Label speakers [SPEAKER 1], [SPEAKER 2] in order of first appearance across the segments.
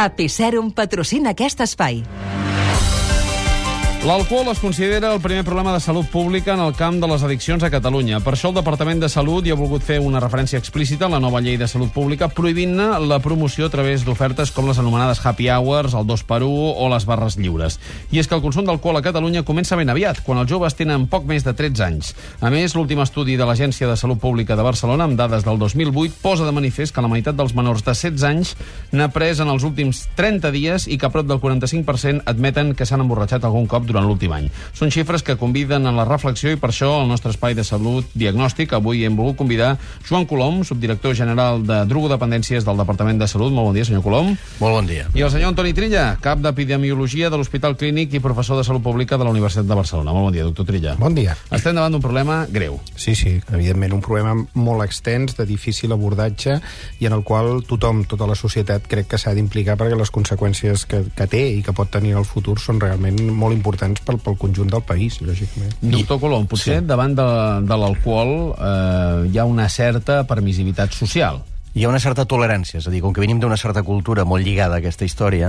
[SPEAKER 1] Apiserum patrocina aquest espai.
[SPEAKER 2] L'alcohol es considera el primer problema de salut pública en el camp de les addiccions a Catalunya. Per això el Departament de Salut hi ha volgut fer una referència explícita a la nova llei de salut pública, prohibint-ne la promoció a través d'ofertes com les anomenades happy hours, el 2x1 o les barres lliures. I és que el consum d'alcohol a Catalunya comença ben aviat, quan els joves tenen poc més de 13 anys. A més, l'últim estudi de l'Agència de Salut Pública de Barcelona, amb dades del 2008, posa de manifest que la meitat dels menors de 16 anys n'ha pres en els últims 30 dies i que prop del 45% admeten que s'han emborratxat algun cop durant l'últim any. Són xifres que conviden a la reflexió i per això al nostre espai de salut diagnòstic avui hem volgut convidar Joan Colom, subdirector general de drogodependències del Departament de Salut. Molt bon dia, senyor Colom.
[SPEAKER 3] Molt bon dia.
[SPEAKER 2] I el senyor Antoni Trilla, cap d'Epidemiologia de l'Hospital Clínic i professor de Salut Pública de la Universitat de Barcelona. Molt bon dia, doctor Trilla.
[SPEAKER 4] Bon dia.
[SPEAKER 2] Estem davant d'un problema greu.
[SPEAKER 4] Sí, evidentment, un problema molt extens, de difícil abordatge i en el qual tothom, tota la societat, crec que s'ha d'implicar perquè les conseqüències que té i que pot tenir al futur són realment molt importants pel conjunt del país, lògicament.
[SPEAKER 2] Doctor Colom, potser davant de l'alcohol hi ha una certa permissivitat social.
[SPEAKER 3] Hi ha una certa tolerància, és a dir, com que venim d'una certa cultura molt lligada a aquesta història,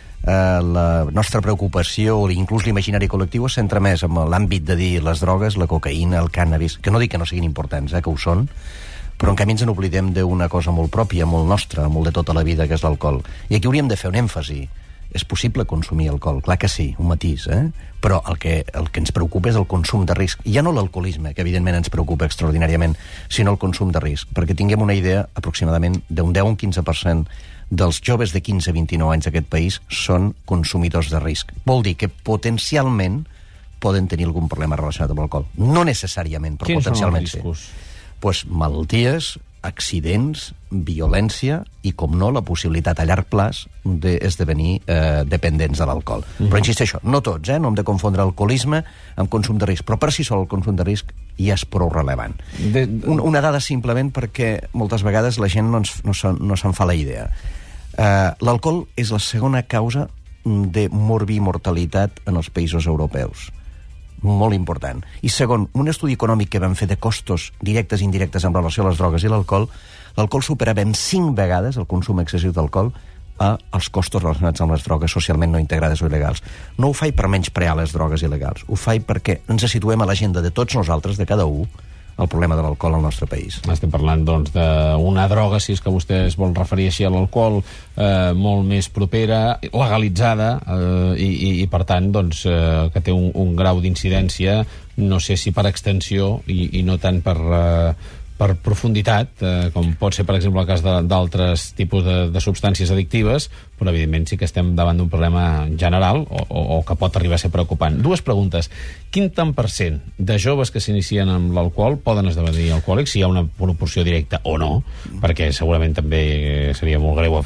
[SPEAKER 3] la nostra preocupació o inclús l'imaginari col·lectiu es centra més en l'àmbit de dir les drogues, la cocaïna, el cànnabis, que no dic que no siguin importants, que ho són, però en canvi ens n'oblidem d'una cosa molt pròpia, molt nostra, molt de tota la vida, que és l'alcohol. I aquí hauríem de fer un èmfasi. És possible consumir alcohol? Clar que sí, un matís, però el que ens preocupa és el consum de risc. Ja no l'alcoholisme, que evidentment ens preocupa extraordinàriament, sinó el consum de risc. Perquè tinguem una idea, aproximadament d'un 10 o un 15% dels joves de 15 a 29 anys d'aquest país són consumidors de risc. Vol dir que potencialment poden tenir algun problema relacionat amb l'alcohol. No necessàriament, però potencialment sí.
[SPEAKER 2] Quins són els riscos?
[SPEAKER 3] Pues malalties, accidents, violència i, com no, la possibilitat a llarg plaç d'esdevenir dependents de l'alcohol. Però insisteixo, no tots, no hem de confondre alcoholisme amb consum de risc, però per si sol el consum de risc ja és prou rellevant. Una dada simplement perquè moltes vegades la gent no se'n fa la idea. L'alcohol és la segona causa de morbimortalitat en els països europeus. Molt important. I segon, un estudi econòmic que vam fer de costos directes i indirectes en relació a les drogues i l'alcohol superava en 5 vegades el consum excessiu d'alcohol als costos relacionats amb les drogues socialment no integrades o il·legals. No ho faig per menysprear les drogues il·legals, ho faig perquè ens situem a l'agenda de tots nosaltres, de cada un, el problema de l'alcohol al nostre país.
[SPEAKER 2] Estem parlant, doncs, d'una droga, si és que vostè es vol referir així a l'alcohol, molt més propera, legalitzada, i per tant, doncs, que té un grau d'incidència, no sé si per extensió i no tant per profunditat, com pot ser, per exemple, el cas d'altres tipus de substàncies addictives, però evidentment sí que estem davant d'un problema general o que pot arribar a ser preocupant. Dues preguntes. Quin tant per cent de joves que s'inicien amb l'alcohol poden esdevenir alcohòlics, si hi ha una proporció directa o no? Perquè segurament també seria molt greu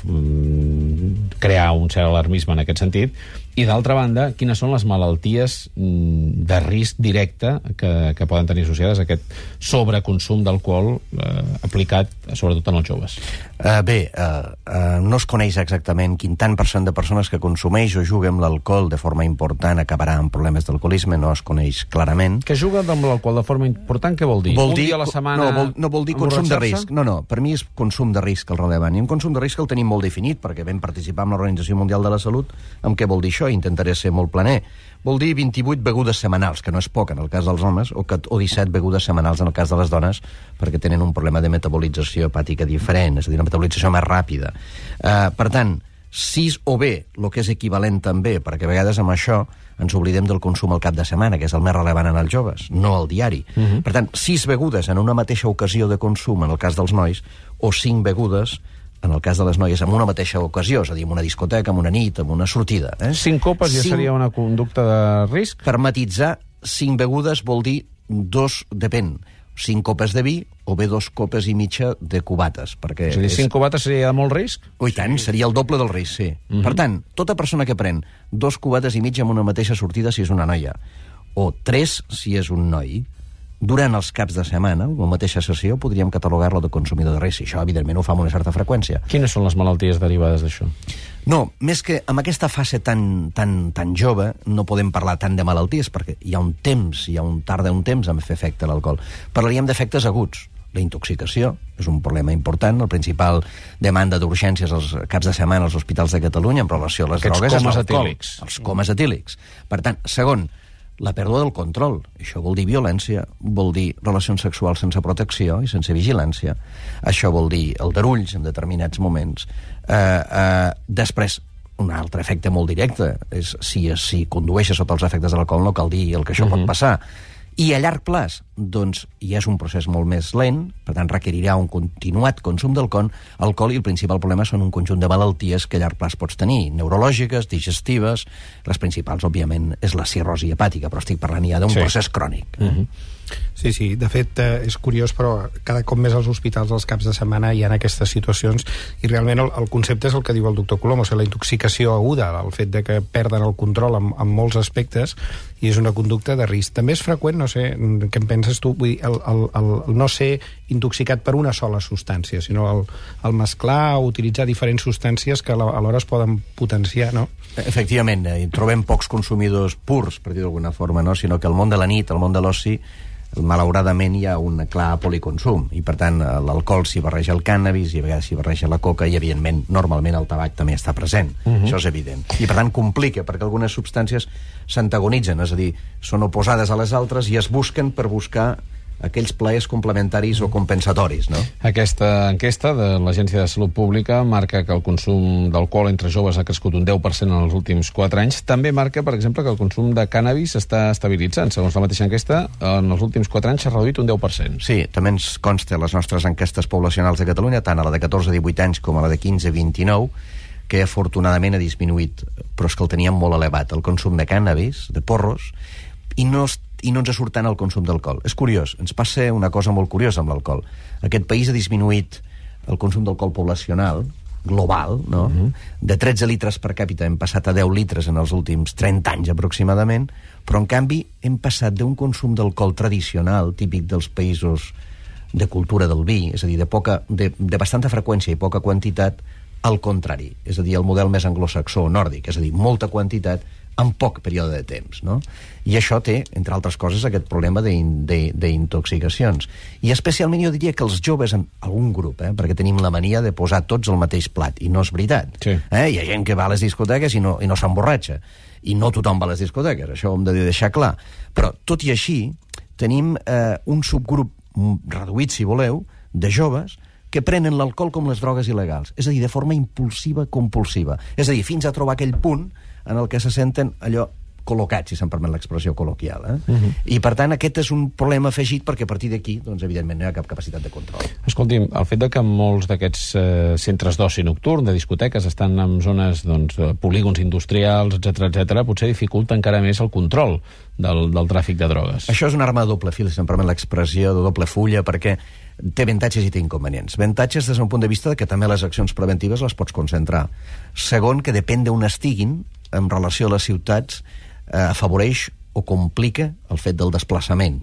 [SPEAKER 2] crear un cert alarmisme en aquest sentit. I d'altra banda, quines són les malalties de risc directe que poden tenir associades a aquest sobreconsum d'alcohol aplicat sobretot en els joves?
[SPEAKER 3] No es coneix exactament quin tant per cent de persones que consumeix o juga amb l'alcohol de forma important acabarà amb problemes d'alcoholisme, no es coneix clarament.
[SPEAKER 2] Que juga amb l'alcohol de forma important, què vol dir?
[SPEAKER 3] Un
[SPEAKER 2] dia a la setmana...
[SPEAKER 3] No vol dir consum de risc. No, per mi és consum de risc el rellevant. I un consum de risc el tenim molt definit, perquè vam participar en l'Organització Mundial de la Salut. Amb què vol dir això? Intentaré ser molt planer. Vol dir 28 begudes setmanals, que no és poc en el cas dels homes, o 17 begudes setmanals en el cas de les dones, perquè tenen un problema de metabolització hepàtica diferent, és a dir, una metabolització més ràpida. Per tant, 6 o bé, el que és equivalent també, perquè a vegades amb això ens oblidem del consum al cap de setmana, que és el més rellevant en els joves, no al diari. Per tant, 6 begudes en una mateixa ocasió de consum, en el cas dels nois, o 5 begudes en el cas de les noies, en una mateixa ocasió, és a dir, en una discoteca, en una nit, en una sortida.
[SPEAKER 2] 5 copes ja seria una conducta de risc?
[SPEAKER 3] Per matitzar, 5 begudes vol dir 2, depèn, 5 copes de vi o bé 2 copes i mitja de cubates. Perquè
[SPEAKER 2] és a dir, 5 cubates seria de molt risc?
[SPEAKER 3] I tant, seria el doble del risc, sí. Per tant, tota persona que pren 2 cubates i mitja en una mateixa sortida si és una noia, o 3 si és un noi, durant els caps de setmana, en la mateixa sessió, podríem catalogar-lo de consumidor de risc. I això, evidentment, ho fa amb una certa freqüència.
[SPEAKER 2] Quines són les malalties derivades d'això?
[SPEAKER 3] No, més que en aquesta fase tan jove no podem parlar tant de malalties, perquè hi ha un temps, tarda un temps en fer efecte l'alcohol. Parlaríem d'efectes aguts. la intoxicació és un problema important. El principal demanda d'urgències els caps de setmana als hospitals de Catalunya en relació a les drogues és l'alcohol. Els comes etílics. Per tant, segon, la pèrdua del control. Això vol dir violència, vol dir relacions sexuals sense protecció i sense vigilància. Això vol dir aldarulls en determinats moments. Després, un altre efecte molt directe és si condueixes sota els efectes de l'alcohol no cal dir el que això pot passar. I a llarg plaç, doncs, ja és un procés molt més lent, per tant, requerirà un continuat consum d'alcohol, i el principal problema són un conjunt de malalties que a llarg plaç pots tenir, neurològiques, digestives. Les principals, òbviament, és la cirrosi hepàtica, però estic parlant ja d'un procés crònic.
[SPEAKER 4] Sí, de fet és curiós, però cada cop més als hospitals els caps de setmana hi ha aquestes situacions i realment el concepte és el que diu el doctor Colom, o sigui, la intoxicació aguda, el fet de que perden el control en molts aspectes i és una conducta de risc. També és freqüent, no sé, què en penses tu, vull dir, el no ser intoxicat per una sola substància, sinó el mesclar o utilitzar diferents substàncies que alhora es poden potenciar, no?
[SPEAKER 3] Efectivament, trobem pocs consumidors purs, per dir d'alguna forma, no? Sinó que el món de la nit, el món de l'oci, malauradament hi ha un clar policonsum i per tant l'alcohol s'hi barreja el cànnabis i a vegades s'hi barreja la coca i evidentment normalment el tabac també està present. Això és evident i per tant complica perquè algunes substàncies s'antagonitzen, és a dir, són oposades a les altres i es busquen per buscar aquells plaers complementaris o compensatoris, no?
[SPEAKER 2] Aquesta enquesta de l'Agència de Salut Pública marca que el consum d'alcohol entre joves ha crescut un 10% en els últims 4 anys. També marca, per exemple, que el consum de cànnabis s'està estabilitzant. Segons la mateixa enquesta, en els últims 4 anys s'ha reduït un 10%.
[SPEAKER 3] Sí, també ens consta a les nostres enquestes poblacionals de Catalunya, tant a la de 14-18 anys com a la de 15-29, que afortunadament ha disminuït, però és que el teníem molt elevat, el consum de cànnabis, de porros, i no ens surt tant el consum d'alcohol. És curiós, ens passa una cosa molt curiosa amb l'alcohol. Aquest país ha disminuït el consum d'alcohol poblacional, global, no? De 13 litres per càpita hem passat a 10 litres en els últims 30 anys aproximadament, però en canvi hem passat d'un consum d'alcohol tradicional, típic dels països de cultura del vi, és a dir, de bastanta freqüència i poca quantitat, al contrari, és a dir, el model més anglosaxó o nòrdic, és a dir, molta quantitat en poc període de temps, no? I això té, entre altres coses, aquest problema d'intoxicacions. I especialment jo diria que els joves, en algun grup, perquè tenim la mania de posar tots el mateix plat, i no és veritat.
[SPEAKER 2] Sí.
[SPEAKER 3] Hi ha gent que va a les discoteques i no s'emborratxa. I no tothom va a les discoteques, això ho hem de deixar clar. Però, tot i així, tenim un subgrup reduït, si voleu, de joves que prenen l'alcohol com les drogues il·legals. És a dir, de forma impulsiva, compulsiva. És a dir, fins a trobar aquell punt en el que se senten allò col·locats, si se'n permet l'expressió col·loquial. I, per tant, aquest és un problema afegit perquè a partir d'aquí, doncs, evidentment, no hi ha cap capacitat de control.
[SPEAKER 2] Escolti'm, el fet de que molts d'aquests centres d'oci nocturn, de discoteques, estan en zones, doncs, polígons industrials, etc., potser dificulta encara més el control del tràfic de drogues.
[SPEAKER 3] Això és una arma de doble fil, si se'n permet l'expressió, de doble fulla, perquè té avantatges i té inconvenients. Avantatges des d'un punt de vista que també les accions preventives les pots concentrar. Segon, que depèn d'on estiguin, en relació a les ciutats, afavoreix o complica el fet del desplaçament.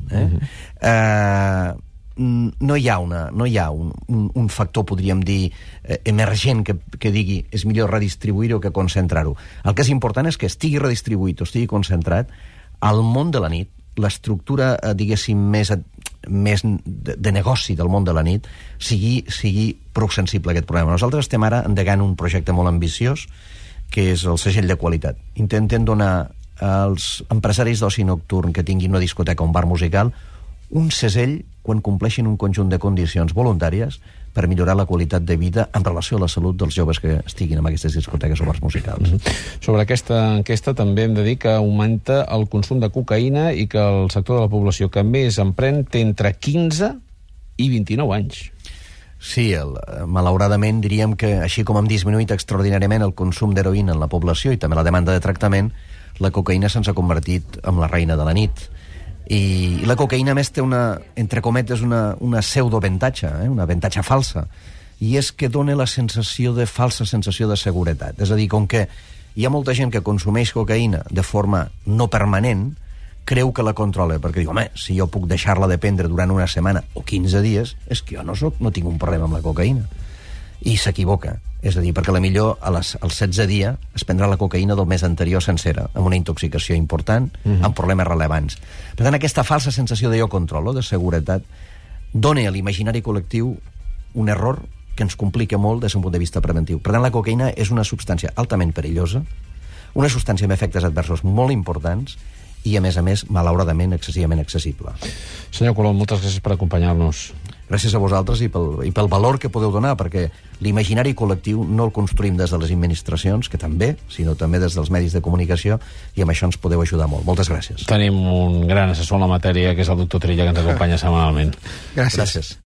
[SPEAKER 3] No hi ha un factor, podríem dir, emergent que digui és millor redistribuir-ho que concentrar-ho. El que és important és que estigui redistribuït o estigui concentrat al món de la nit, l'estructura, diguéssim, més de negoci del món de la nit sigui prou sensible a aquest problema. Nosaltres estem ara endegant un projecte molt ambiciós que és el segell de qualitat. Intenten donar als empresaris d'oci nocturn que tinguin una discoteca o un bar musical un segell quan compleixin un conjunt de condicions voluntàries per millorar la qualitat de vida en relació a la salut dels joves que estiguin en aquestes discoteques o bars musicals.
[SPEAKER 2] Sobre aquesta enquesta també hem de dir que augmenta el consum de cocaïna i que el sector de la població que més en pren té entre 15 i 29 anys.
[SPEAKER 3] Sí, malauradament diríem que així com hem disminuït extraordinàriament el consum d'heroïna en la població i també la demanda de tractament, la cocaïna se'ns ha convertit en la reina de la nit. I la cocaïna, més, té entre cometes, una pseudoavantatge, una avantatge falsa, i és que dona la falsa sensació de seguretat. És a dir, com que hi ha molta gent que consumeix cocaïna de forma no permanent, creu que la controla, perquè diu, home, si jo puc deixar-la de prendre durant una setmana o 15 dies, és que jo no tinc un problema amb la cocaïna. I s'equivoca. És a dir, perquè potser al 16 dia es prendrà la cocaïna del mes anterior sencera, amb una intoxicació important, amb problemes rellevants. Per tant, aquesta falsa sensació de jo controlo, de seguretat, dona a l'imaginari col·lectiu un error que ens complica molt des d'un punt de vista preventiu. Per tant, la cocaïna és una substància altament perillosa, una substància amb efectes adversos molt importants i, a més, malauradament, excessivament accessible.
[SPEAKER 2] Senyor Colom, moltes gràcies per acompanyar-nos.
[SPEAKER 3] Gràcies a vosaltres i pel valor que podeu donar, perquè l'imaginari col·lectiu no el construïm des de les administracions, que també, sinó també des dels medis de comunicació, i amb això ens podeu ajudar molt. Moltes gràcies.
[SPEAKER 2] Tenim un gran assessor en la matèria, que és el doctor Trilla, que ens acompanya setmanalment.
[SPEAKER 4] Gràcies.